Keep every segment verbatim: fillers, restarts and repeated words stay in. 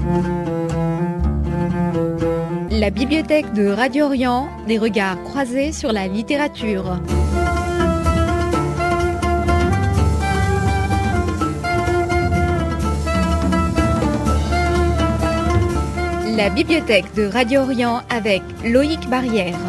La bibliothèque de Radio Orient, des regards croisés sur la littérature. La bibliothèque de Radio Orient avec Loïc Barrière.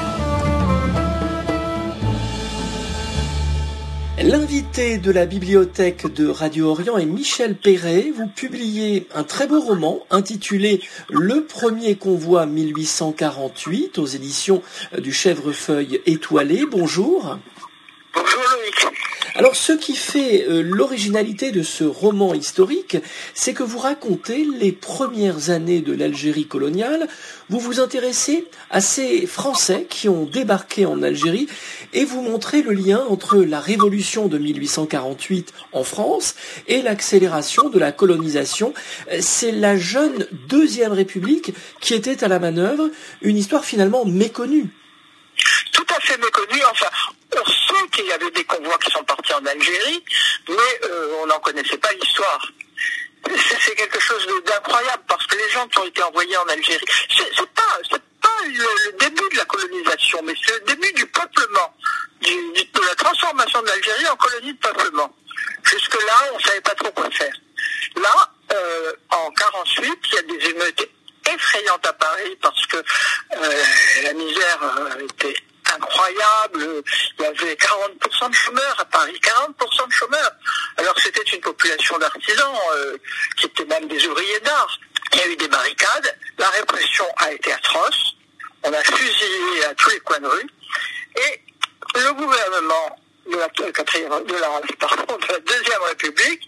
L'invité de la bibliothèque de Radio Orient est Michel Perret. Vous publiez un très beau roman intitulé Le premier convoi mille huit cent quarante-huit aux éditions du Chèvrefeuille étoilé. Bonjour. Bonjour Loïc. Alors ce qui fait euh, l'originalité de ce roman historique, c'est que vous racontez les premières années de l'Algérie coloniale. Vous vous intéressez à ces Français qui ont débarqué en Algérie et vous montrez le lien entre la révolution de mille huit cent quarante-huit en France et l'accélération de la colonisation. C'est la jeune Deuxième République qui était à la manœuvre, une histoire finalement méconnue. Tout à fait méconnu. Enfin, on sait qu'il y avait des convois qui sont partis en Algérie, mais euh, on n'en connaissait pas l'histoire. C'est, c'est quelque chose d'incroyable parce que les gens qui ont été envoyés en Algérie, c'est, c'est pas, c'est pas le, le début de la colonisation, mais c'est le début du peuplement, du, du, de la transformation de l'Algérie en colonie de peuplement. Jusque-là, on ne savait pas trop quoi faire. Là, euh, en quarante-huit, il y a des émeutes effrayantes à Paris parce que euh, la misère euh, était incroyable. Il y avait quarante pour cent de chômeurs à Paris, quarante pour cent de chômeurs. Alors que c'était une population d'artisans euh, qui étaient même des ouvriers d'art. Il y a eu des barricades, la répression a été atroce, on a fusillé à tous les coins de rue, et le gouvernement de la, quatrième, de la, pardon, de la Deuxième République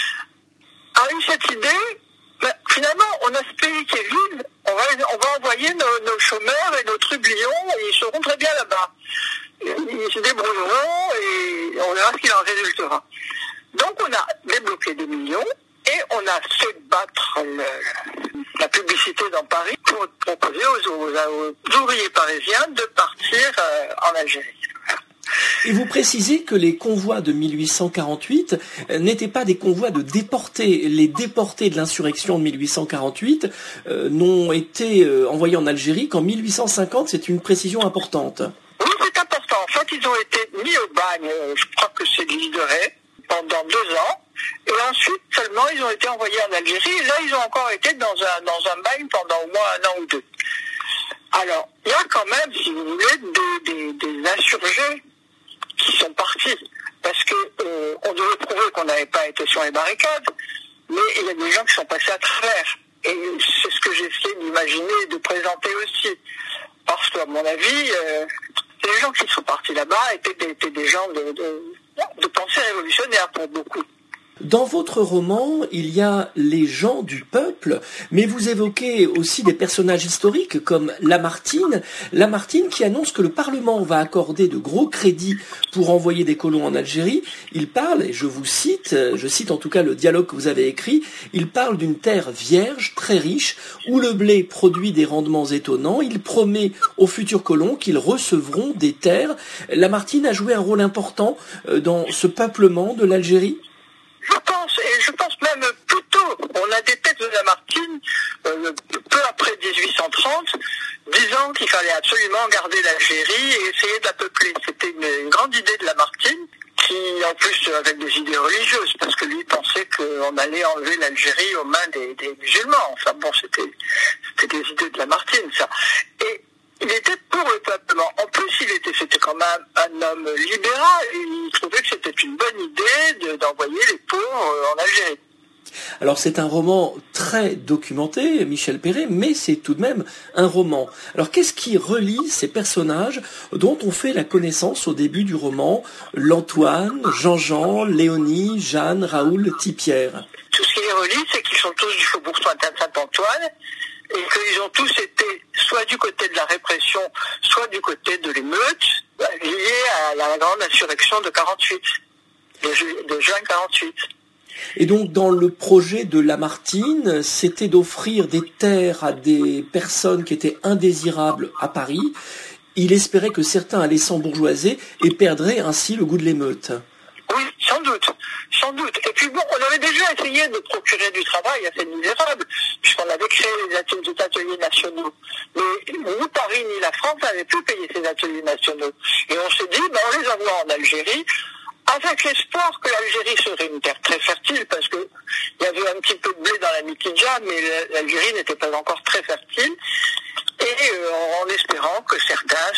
a eu cette idée. Ben, finalement, on a ce pays qui est vide, on va, on va envoyer nos, nos chômeurs et nos trublions, et ils seront très bien là-bas. Ils se débrouilleront et on verra ce qu'il en résultera. Donc on a débloqué des millions et on a fait battre le, la publicité dans Paris pour proposer aux, aux, aux ouvriers parisiens de partir euh, en Algérie. Et vous précisez que les convois de mille huit cent quarante-huit n'étaient pas des convois de déportés. Les déportés de l'insurrection de mille huit cent quarante-huit euh, n'ont été euh, envoyés en Algérie qu'en mille huit cent cinquante. C'est une précision importante. Oui, c'est important. En fait, ils ont été mis au bagne, je crois que c'est l'île de Ré, pendant deux ans. Et ensuite, seulement, ils ont été envoyés en Algérie. Et là, ils ont encore été dans un, dans un bagne pendant au moins un an ou deux. Alors, il y a quand même, si vous voulez, des, des, des insurgés qui sont partis, parce que euh, on devait prouver qu'on n'avait pas été sur les barricades, mais il y a des gens qui sont passés à travers. Et c'est ce que j'essaie d'imaginer et de présenter aussi. Parce qu'à mon avis, euh, les gens qui sont partis là-bas étaient des, étaient des gens de, de, de pensée révolutionnaire pour beaucoup. Dans votre roman, il y a les gens du peuple, mais vous évoquez aussi des personnages historiques comme Lamartine. Lamartine qui annonce que le Parlement va accorder de gros crédits pour envoyer des colons en Algérie. Il parle, et je vous cite, je cite en tout cas le dialogue que vous avez écrit, il parle d'une terre vierge, très riche, où le blé produit des rendements étonnants. Il promet aux futurs colons qu'ils recevront des terres. Lamartine a joué un rôle important dans ce peuplement de l'Algérie. Je pense, et je pense même plus tôt, on a des textes de Lamartine, euh, peu après dix-huit cent trente, disant qu'il fallait absolument garder l'Algérie et essayer de la peupler. C'était une, une grande idée de Lamartine, qui en plus avec des idées religieuses, parce que lui pensait qu'on allait enlever l'Algérie aux mains des, des musulmans. Enfin bon, c'était, c'était des idées de Lamartine, ça. Et il était pour le peuplement. En plus, il était, c'était quand même un homme libéral. Et il trouvait que c'était une bonne idée de, d'envoyer les pauvres en Algérie. Alors c'est un roman très documenté, Michel Perret, mais c'est tout de même un roman. Alors qu'est-ce qui relie ces personnages dont on fait la connaissance au début du roman? L'Antoine, Jean-Jean, Léonie, Jeanne, Raoul, Tipierre. Tout ce qui les relie, c'est qu'ils sont tous du Faubourg Saint-Antoine et qu'ils ont tous été soit du côté de la répression, soit du côté de l'émeute, liés à la grande insurrection de quarante-huit, de, ju- de juin quarante-huit. Et donc dans le projet de Lamartine, c'était d'offrir des terres à des personnes qui étaient indésirables à Paris. Il espérait que certains allaient s'embourgeoiser et perdraient ainsi le goût de l'émeute. Oui, Sans doute, sans doute. Et puis bon, on avait déjà essayé de procurer du travail à ces misérables, puisqu'on avait créé les ateliers, les ateliers nationaux. Mais ni Paris ni la France n'avaient pu payer ces ateliers nationaux. Et on s'est dit, ben, on les envoie en Algérie, avec l'espoir que l'Algérie serait une terre très fertile, parce que il y avait un petit peu de blé dans la Mitidja, mais l'Algérie n'était pas encore très fertile. Et euh, en espérant que certains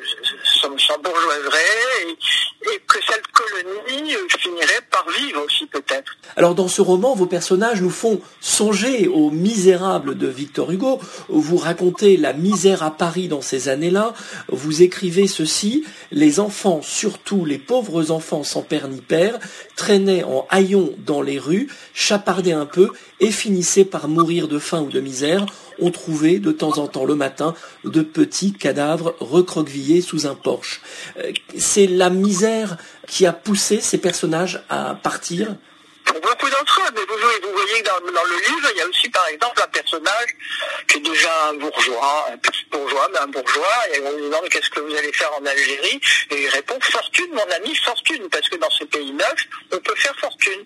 s'embourgeoiseraient et, et que cette colonie euh, finirait par vivre aussi peut-être. Alors dans ce roman, vos personnages nous font songer aux Misérables de Victor Hugo. Vous racontez la misère à Paris dans ces années-là. Vous écrivez ceci: les enfants, surtout les pauvres enfants sans père ni père, traînaient en haillons dans les rues, chapardaient un peu et finissaient par mourir de faim ou de misère. On trouvait de temps en temps le matin de petits cadavres recroquevillés sous un porche. C'est la misère qui a poussé ces personnages à partir. Pour beaucoup d'entre eux, mais vous, vous voyez que dans, dans le livre, il y a aussi par exemple un personnage qui est déjà un bourgeois, un petit bourgeois, mais un bourgeois, et on lui demande qu'est-ce que vous allez faire en Algérie, et il répond fortune, mon ami, fortune, parce que dans ces pays neufs, on peut faire fortune.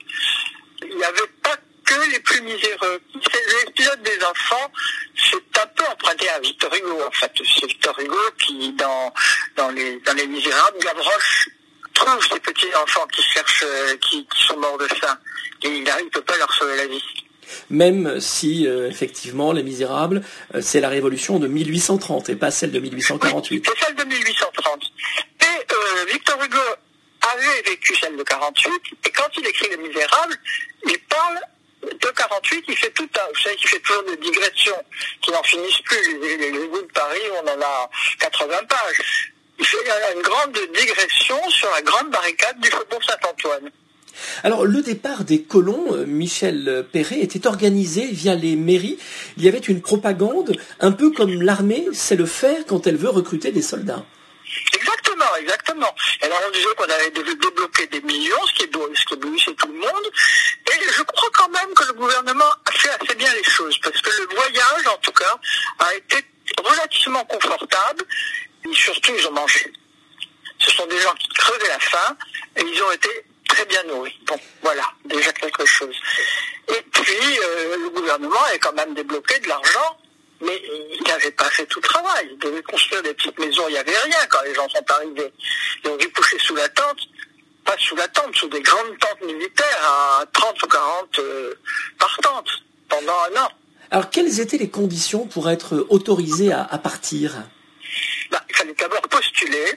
Il n'y avait pas que les plus miséreux. L'épisode des enfants, c'est un peu emprunté à Victor Hugo, en fait. C'est Victor Hugo qui, dans, dans, les, dans les Misérables, Gavroche trouve ces petits enfants qui cherchent, qui, qui sont morts de faim. Et il ne peut pas leur sauver la vie. Même si, euh, effectivement, Les Misérables, euh, c'est la révolution de mille huit cent trente et pas celle de mille huit cent quarante-huit. Oui, c'est celle de mille huit cent trente. Et euh, Victor Hugo avait vécu celle de quarante-huit, et quand il écrit Les Misérables, il parle de quarante-huit, il fait tout un, vous savez qu'il fait toujours des digressions qui n'en finissent plus. Les, les, les bouts de Paris, on en a quatre-vingts pages. Il fait une grande digression sur la grande barricade du Faubourg Saint-Antoine. Alors, le départ des colons, Michel Perret, était organisé via les mairies. Il y avait une propagande, un peu comme l'armée sait le faire quand elle veut recruter des soldats. Exactement, exactement. Et alors on disait qu'on avait débloqué des millions, ce qui éblouissait tout le monde. Et je crois quand même que le gouvernement a fait assez bien les choses, parce que le voyage, en tout cas, a été relativement confortable. Et surtout, ils ont mangé. Ce sont des gens qui crevaient la faim, et ils ont été très bien nourris. Bon, voilà, déjà quelque chose. Et puis, euh, le gouvernement a quand même débloqué de l'argent, mais il n'avait pas fait tout le travail. Il devait construire des petites maisons, il n'y avait rien quand les gens sont arrivés. Ils ont dû coucher sous la tente, pas sous la tente, sous des grandes tentes militaires à trente ou quarante euh, par tente pendant un an. Alors, quelles étaient les conditions pour être autorisé à, à partir ? Bah, il fallait d'abord postuler,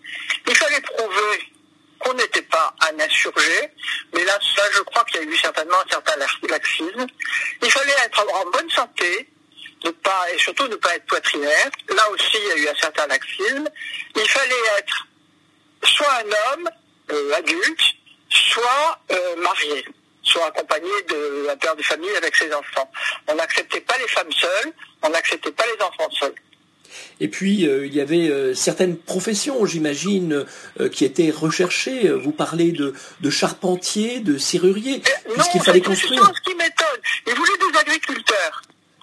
il fallait prouver qu'on n'était pas un insurgé, mais là, ça, je crois qu'il y a eu certainement un certain laxisme. Il fallait être en bonne santé, ne pas, et surtout ne pas être poitrinaire. Là aussi, il y a eu un certain laxisme. Il fallait être soit un homme euh, adulte, soit euh, marié, soit accompagné d'un père de famille avec ses enfants. On n'acceptait pas les femmes seules, on n'acceptait pas les enfants seuls. Et puis, euh, il y avait euh, certaines professions, j'imagine, euh, qui étaient recherchées. Vous parlez de, de charpentier, de serrurier, euh, puisqu'il fallait construire. Non, ce qui m'étonne, ils voulaient des agriculteurs.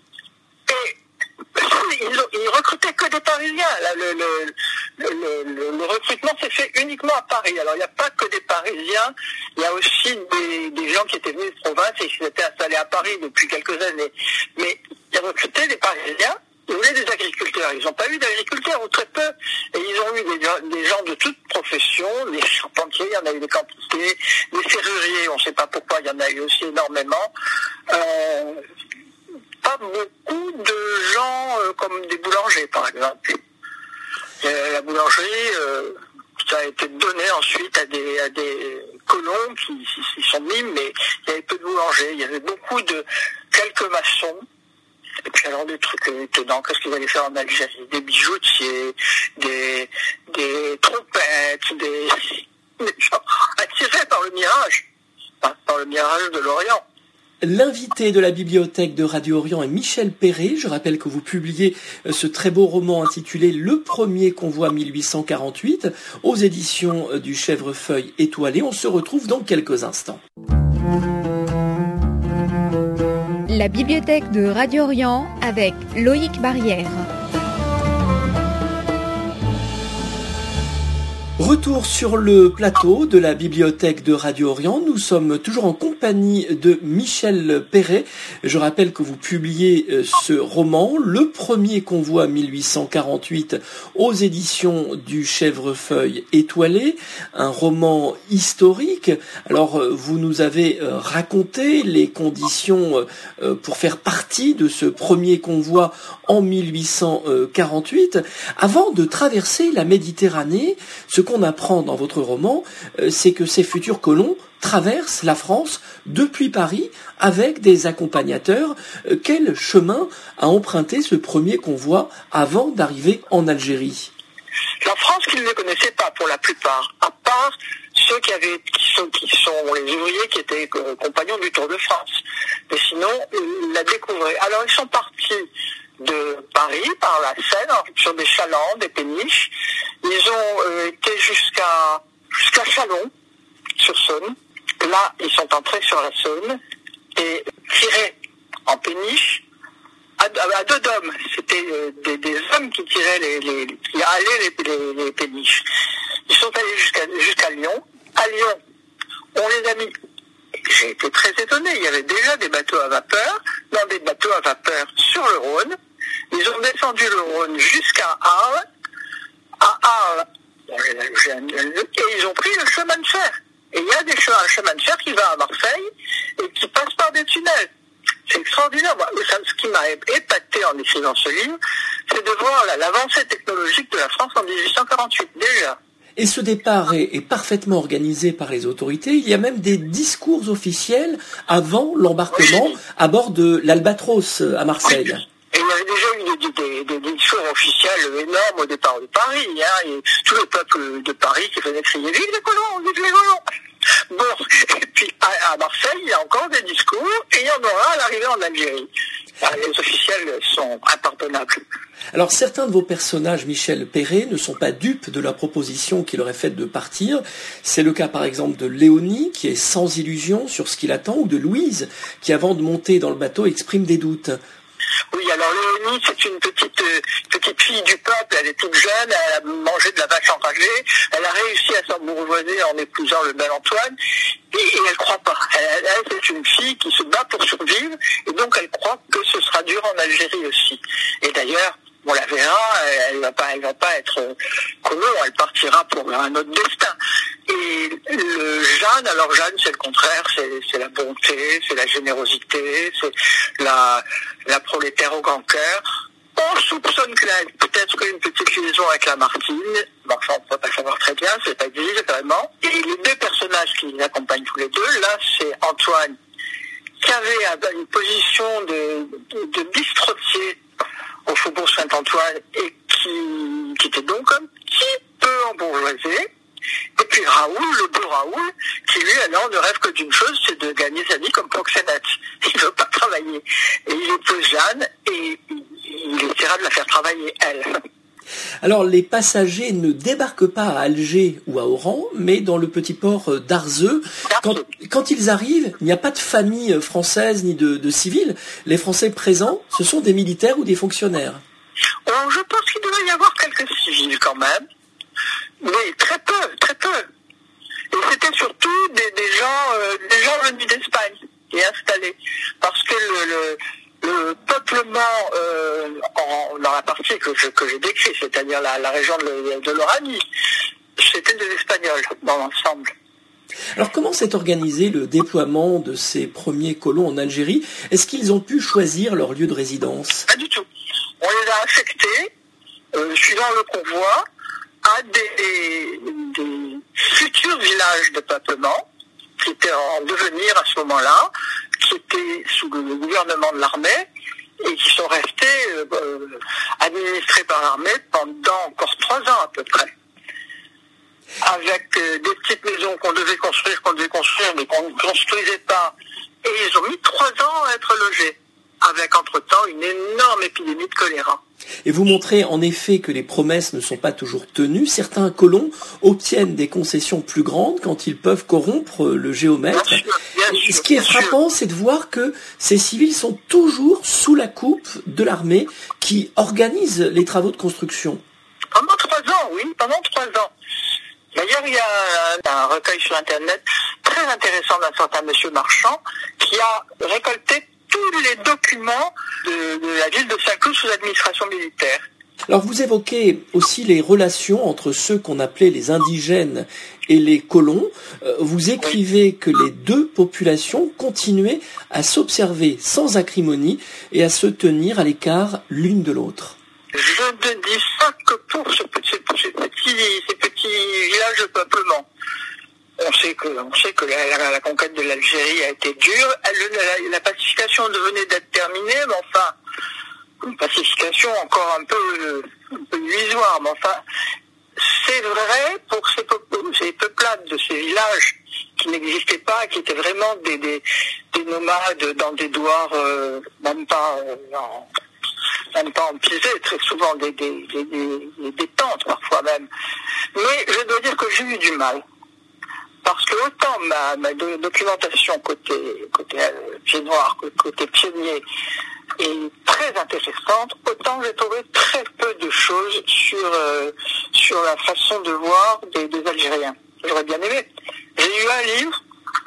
Et ils, ils recrutaient que des Parisiens. Là, le, le, le, le, le recrutement s'est fait uniquement à Paris. Alors, il n'y a pas que des Parisiens, il y a aussi des, des gens qui étaient venus de province et qui s'étaient installés à Paris depuis quelques années. Mais ils recrutaient des Parisiens. Ils voulaient des agriculteurs. Ils n'ont pas eu d'agriculteurs, ou très peu. Et ils ont eu des, des gens de toutes professions, les charpentiers, il y en a eu des quantités, les serruriers, on ne sait pas pourquoi, il y en a eu aussi énormément. Euh, pas beaucoup de gens euh, comme des boulangers, par exemple. Et la boulangerie, euh, ça a été donné ensuite à des, à des colons qui s'y sont mis, mais il y avait peu de boulangers. Il y avait beaucoup de quelques maçons. Et puis alors des trucs étonnants, qu'est-ce qu'ils allaient faire en Algérie? Des bijoutiers, des, des trompettes, des, des gens attirés par le mirage, hein, par le mirage de l'Orient. L'invité de la bibliothèque de Radio Orient est Michel Perret. Je rappelle que vous publiez ce très beau roman intitulé Le premier convoi mille huit cent quarante-huit aux éditions du Chèvrefeuille étoilé. On se retrouve dans quelques instants. La bibliothèque de Radio Orient avec Loïc Barrière. Retour sur le plateau de la bibliothèque de Radio Orient. Nous sommes toujours en compagnie de Michel Perret. Je rappelle que vous publiez ce roman, Le premier convoi mille huit cent quarante-huit, aux éditions du Chèvrefeuille étoilé, un roman historique. Alors, vous nous avez raconté les conditions pour faire partie de ce premier convoi en mille huit cent quarante-huit. Avant de traverser la Méditerranée, ce qu'on apprend dans votre roman, c'est que ces futurs colons traversent la France depuis Paris avec des accompagnateurs. Quel chemin a emprunté ce premier convoi avant d'arriver en Algérie ? La France qu'ils ne connaissaient pas pour la plupart, à part ceux qui, avaient, qui, sont, qui sont les ouvriers qui étaient euh, compagnons du Tour de France. Mais sinon, ils la découvraient. Alors ils sont partis de Paris par la Seine, sur des chalands, des péniches. Ils ont euh, été jusqu'à jusqu'à Chalon, sur Saône. Là, ils sont entrés sur la Saône et tirés en péniche à, à, à deux hommes. C'était euh, des, des hommes qui tiraient les, les, qui allaient les, les, les péniches. Ils sont allés jusqu'à jusqu'à Lyon. À Lyon, on les a mis. J'ai été très étonné. Il y avait déjà des bateaux à vapeur, dans des bateaux à vapeur sur le Rhône. Ils ont descendu le Rhône jusqu'à Arles. À Arles, et ils ont pris le chemin de fer. Et il y a des chemins, un chemin de fer qui va à Marseille et qui passe par des tunnels. C'est extraordinaire. Ce qui m'a épaté en écrivant ce livre, c'est de voir l'avancée technologique de la France en mille huit cent quarante-huit, déjà. Et ce départ est, est parfaitement organisé par les autorités. Il y a même des discours officiels avant l'embarquement oui. à bord de l'Albatros à Marseille. Oui. Et il y avait déjà eu des, des, des, des discours officiels énormes au départ de Paris. Hein, et tout le peuple de Paris qui faisait crier « Vive les colons, vive les colons !» Bon, et puis à, à Marseille, il y a encore des discours, et il y en aura à l'arrivée en Algérie. Les officiels sont impardonnables. Alors certains de vos personnages, Michel Perret, ne sont pas dupes de la proposition qu'il aurait faite de partir. C'est le cas par exemple de Léonie, qui est sans illusion sur ce qu'il attend, ou de Louise, qui avant de monter dans le bateau exprime des doutes. Oui, alors Léonie, c'est une petite euh, petite fille du peuple, elle est toute jeune, elle a mangé de la vache enragée, elle a réussi à s'embourgeoiser en épousant le bel Antoine, et, et elle croit pas. Elle, elle, c'est une fille qui se bat pour survivre, et donc elle croit que ce sera dur en Algérie aussi. Et d'ailleurs, on la verra, elle va pas, elle va pas être euh, colon, elle partira pour un autre destin. Et le Jeanne, alors Jeanne, c'est le contraire, c'est, c'est la bonté, c'est la générosité, c'est la, la prolétaire au grand cœur. On soupçonne qu'elle a peut-être une petite liaison avec la Martine, mais enfin on ne peut pas savoir très bien, c'est pas dit vraiment. Et les deux personnages qui les accompagnent tous les deux, là c'est Antoine, qui avait une position de, de, de bistrotier au Faubourg Saint-Antoine et qui, qui était donc un petit peu embourgeoisé. Et puis Raoul, le beau Raoul, qui lui alors ne rêve que d'une chose, c'est de gagner sa vie comme proxénète. Il ne veut pas travailler. Et il épouse Jeanne et il essaiera de la faire travailler, elle. Alors les passagers ne débarquent pas à Alger ou à Oran, mais dans le petit port d'Arzeux. Quand, quand ils arrivent, il n'y a pas de famille française ni de, de civils. Les Français présents, ce sont des militaires ou des fonctionnaires. Alors, je pense qu'il devait y avoir quelques civils quand même. Mais très peu, très peu. Et c'était surtout des, des gens, euh, des gens venus d'Espagne et installés. Parce que le, le, le peuplement euh, en, dans la partie que, je, que j'ai décrite, c'est-à-dire la, la région de, de l'Oranie, c'était des Espagnols dans l'ensemble. Alors comment s'est organisé le déploiement de ces premiers colons en Algérie ? Est-ce qu'ils ont pu choisir leur lieu de résidence ? Pas du tout. On les a affectés, euh, suivant le convoi, à des, des futurs villages de peuplement qui étaient en devenir à ce moment-là, qui étaient sous le gouvernement de l'armée et qui sont restés euh, administrés par l'armée pendant encore trois ans à peu près. Avec euh, des petites maisons qu'on devait construire, qu'on devait construire, mais qu'on ne construisait pas. Et ils ont mis trois ans à être logés, avec entre-temps une énorme épidémie de choléra. Et vous montrez en effet que les promesses ne sont pas toujours tenues. Certains colons obtiennent des concessions plus grandes quand ils peuvent corrompre le géomètre. Bien sûr, bien sûr, Ce qui est frappant, c'est de voir que ces civils sont toujours sous la coupe de l'armée qui organise les travaux de construction. Pendant trois ans, oui, pendant trois ans. D'ailleurs, il y a un, un recueil sur Internet très intéressant d'un certain monsieur Marchand qui a récolté tous les documents de, de la ville de Saint-Cloud sous administration militaire. Alors vous évoquez aussi les relations entre ceux qu'on appelait les indigènes et les colons. Vous écrivez que les deux populations continuaient à s'observer sans acrimonie et à se tenir à l'écart l'une de l'autre. Je ne dis ça que pour ce petit, ces, petits, ces petits villages de peuplement. On sait que, on sait que la, la, la conquête de l'Algérie a été dure. Elle, la, la pacification devenait d'être terminée, mais enfin, une pacification encore un peu, un peu illusoire. Mais enfin, c'est vrai pour ces, peuples, ces peuplades de ces villages qui n'existaient pas, qui étaient vraiment des, des, des nomades dans des douars, euh, même pas, euh, en, même pas empisés, très souvent des, des, des, des, des tentes parfois même. Mais je dois dire que j'ai eu du mal. Parce que autant ma, ma documentation côté, côté euh, pied noir, côté pionnier est très intéressante, autant j'ai trouvé très peu de choses sur, euh, sur la façon de voir des, des Algériens. J'aurais bien aimé. J'ai eu un livre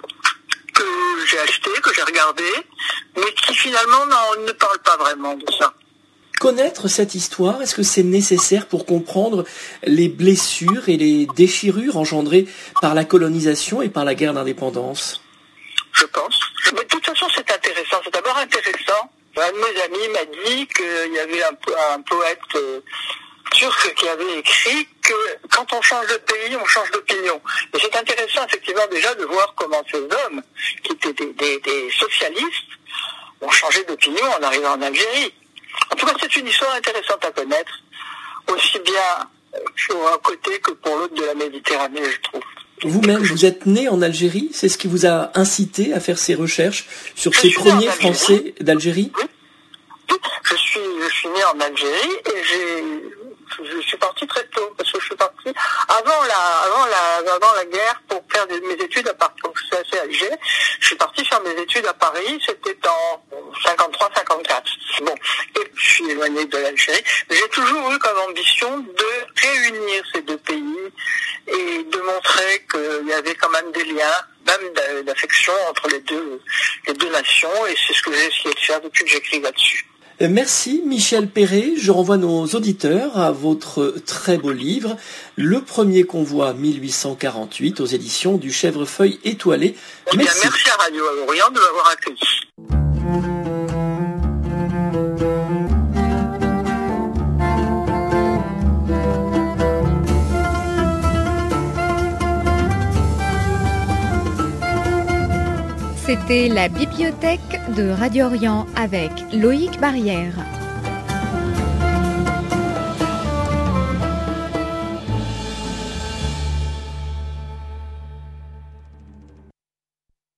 que j'ai acheté, que j'ai regardé, mais qui finalement non, ne parle pas vraiment de ça. Connaître cette histoire, est-ce que c'est nécessaire pour comprendre les blessures et les déchirures engendrées par la colonisation et par la guerre d'indépendance? Je pense. Mais de toute façon, c'est intéressant. C'est d'abord intéressant. Un de mes amis m'a dit qu'il y avait un, un poète euh, turc qui avait écrit que quand on change de pays, on change d'opinion. Et c'est intéressant, effectivement, déjà de voir comment ces hommes, qui étaient des, des, des socialistes, ont changé d'opinion en arrivant en Algérie. En tout cas, c'est une histoire intéressante à connaître, aussi bien pour un côté que pour l'autre de la Méditerranée, je trouve. Vous-même, vous êtes né en Algérie, c'est ce qui vous a incité à faire ces recherches sur je ces premiers Français d'Algérie? Oui, je suis, je suis né en Algérie et j'ai, je suis parti très tôt, parce que je suis parti avant la, avant la, avant la guerre pour faire des, mes études à Paris. Je suis assez âgé. Je suis parti faire mes études à Paris, c'était en cinquante-trois cinquante-quatre. Bon, et je suis éloigné de l'Algérie. J'ai toujours eu comme ambition de réunir ces deux pays et de montrer qu'il y avait quand même des liens, même d'affection entre les deux, les deux nations, et c'est ce que j'ai essayé de faire depuis que j'écris là-dessus. Merci Michel Perret. Je renvoie nos auditeurs à votre très beau livre, Le Premier Convoi mille huit cent quarante-huit, aux éditions du Chèvrefeuille étoilé. Eh bien, merci. merci à Radio Orient de m'avoir accueilli. C'était la bibliothèque de Radio Orient avec Loïc Barrière.